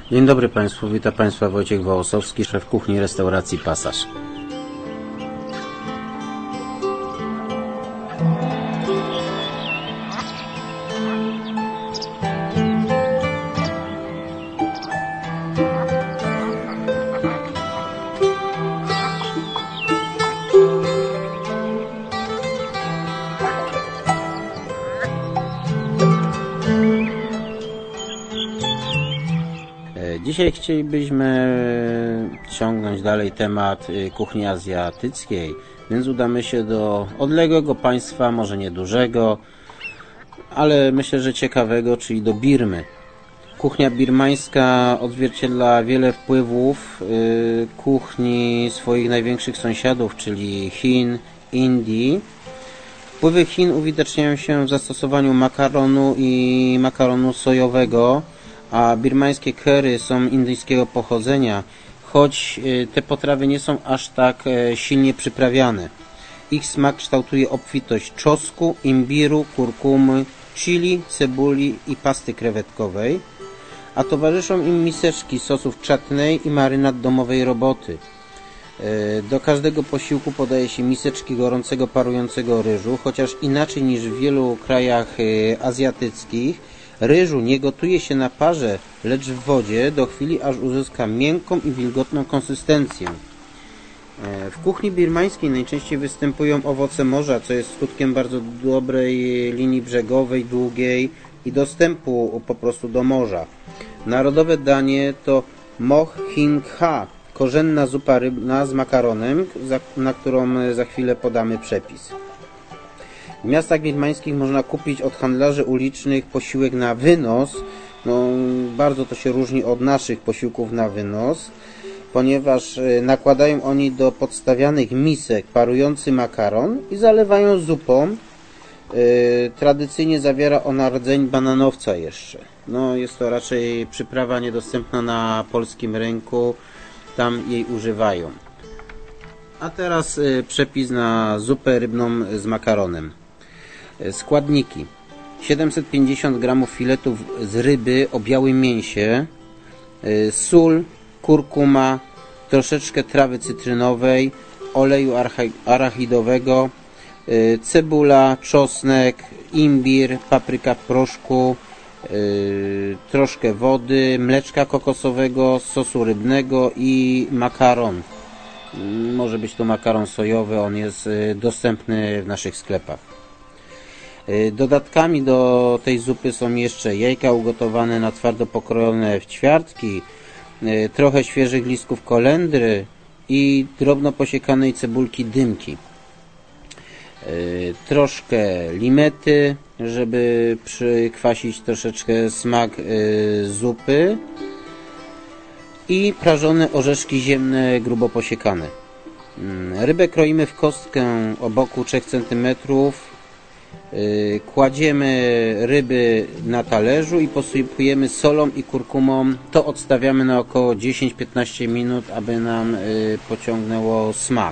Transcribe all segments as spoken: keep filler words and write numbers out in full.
Dzień dobry Państwu, witam Państwa Wojciech Wołosowski, szef kuchni restauracji Pasaż. Dzisiaj chcielibyśmy ciągnąć dalej temat kuchni azjatyckiej, więc udamy się do odległego państwa, może niedużego, ale myślę, że ciekawego, czyli do Birmy. Kuchnia birmańska odzwierciedla wiele wpływów kuchni swoich największych sąsiadów, czyli Chin, Indii. Wpływy Chin uwidaczniają się w zastosowaniu makaronu i makaronu sojowego, a birmańskie curry są indyjskiego pochodzenia, choć te potrawy nie są aż tak silnie przyprawiane. Ich smak kształtuje obfitość czosnku, imbiru, kurkumy, chili, cebuli i pasty krewetkowej, a towarzyszą im miseczki sosów chutney i marynat domowej roboty. Do każdego posiłku podaje się miseczki gorącego, parującego ryżu, chociaż inaczej niż w wielu krajach azjatyckich, ryżu nie gotuje się na parze, lecz w wodzie do chwili, aż uzyska miękką i wilgotną konsystencję. W kuchni birmańskiej najczęściej występują owoce morza, co jest skutkiem bardzo dobrej linii brzegowej, długiej i dostępu po prostu do morza. Narodowe danie to moch hing ha, korzenna zupa rybna z makaronem, na którą za chwilę podamy przepis. W miastach birmańskich można kupić od handlarzy ulicznych posiłek na wynos. No, bardzo to się różni od naszych posiłków na wynos, ponieważ nakładają oni do podstawianych misek parujący makaron i zalewają zupą. Yy, tradycyjnie zawiera ona rdzeń bananowca jeszcze. No, jest to raczej przyprawa niedostępna na polskim rynku, tam jej używają. A teraz yy, przepis na zupę rybną z makaronem. Składniki: siedemset pięćdziesiąt gramów filetów z ryby o białym mięsie, sól, kurkuma, troszeczkę trawy cytrynowej, oleju arachidowego, cebula, czosnek, imbir, papryka w proszku, troszkę wody, mleczka kokosowego, sosu rybnego i makaron. Może być to makaron sojowy, on jest dostępny w naszych sklepach. Dodatkami do tej zupy są jeszcze jajka ugotowane na twardo pokrojone w ćwiartki, trochę świeżych listków kolendry i drobno posiekanej cebulki dymki. Troszkę limety, żeby przykwasić troszeczkę smak zupy i prażone orzeszki ziemne grubo posiekane. Rybę kroimy w kostkę o boku trzech centymetrów. Kładziemy ryby na talerzu i posypujemy solą i kurkumą. To odstawiamy na około dziesięć do piętnastu minut, aby nam pociągnęło smak.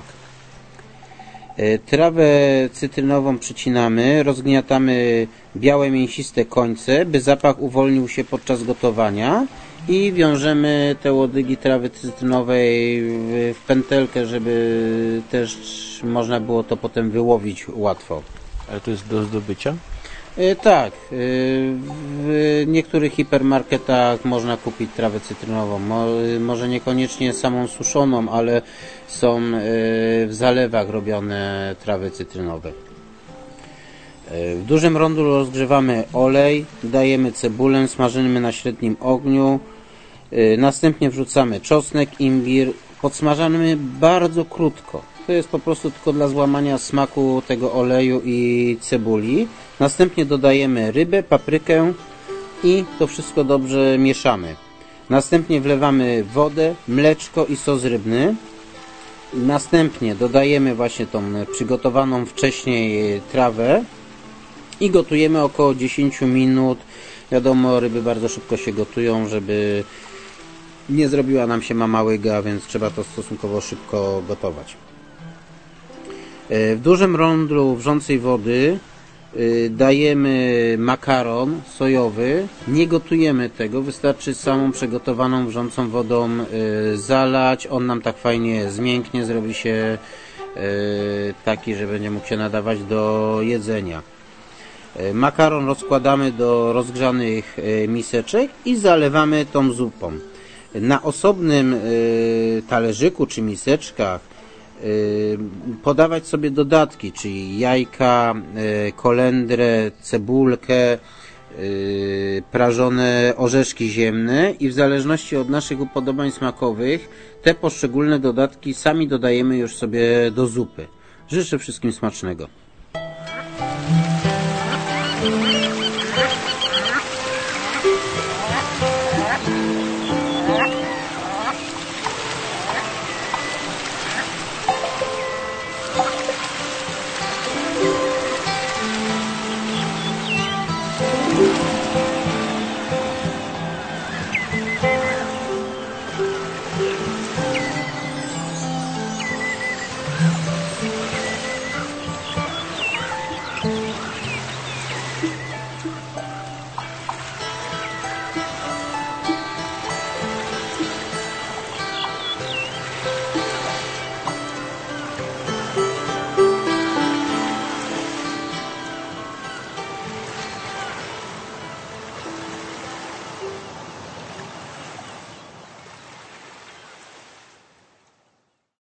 Trawę cytrynową przycinamy, rozgniatamy białe mięsiste końce, by zapach uwolnił się podczas gotowania i wiążemy te łodygi trawy cytrynowej w pętelkę, żeby też można było to potem wyłowić łatwo. Ale to jest do zdobycia? Yy, tak. Yy, w niektórych hipermarketach można kupić trawę cytrynową. Mo, może niekoniecznie samą suszoną, ale są yy, w zalewach robione trawy cytrynowe. Yy, w dużym rondu rozgrzewamy olej, dajemy cebulę, smażymy na średnim ogniu. Yy, następnie wrzucamy czosnek, imbir. Podsmażamy bardzo krótko. To jest po prostu tylko dla złamania smaku tego oleju i cebuli. Następnie dodajemy rybę, paprykę i to wszystko dobrze mieszamy. Następnie wlewamy wodę, mleczko i sos rybny. Następnie dodajemy właśnie tą przygotowaną wcześniej trawę i gotujemy około dziesięć minut. Wiadomo, ryby bardzo szybko się gotują, żeby nie zrobiła nam się mama łyga, więc trzeba to stosunkowo szybko gotować. W dużym rondlu wrzącej wody dajemy makaron sojowy, nie gotujemy tego, wystarczy samą przygotowaną wrzącą wodą zalać, on nam tak fajnie zmięknie, zrobi się taki, że będzie mógł się nadawać do jedzenia. Makaron rozkładamy do rozgrzanych miseczek i zalewamy tą zupą. Na osobnym talerzyku czy miseczkach podawać sobie dodatki, czyli jajka, kolendrę, cebulkę, prażone orzeszki ziemne i w zależności od naszych upodobań smakowych te poszczególne dodatki sami dodajemy już sobie do zupy. Życzę wszystkim smacznego.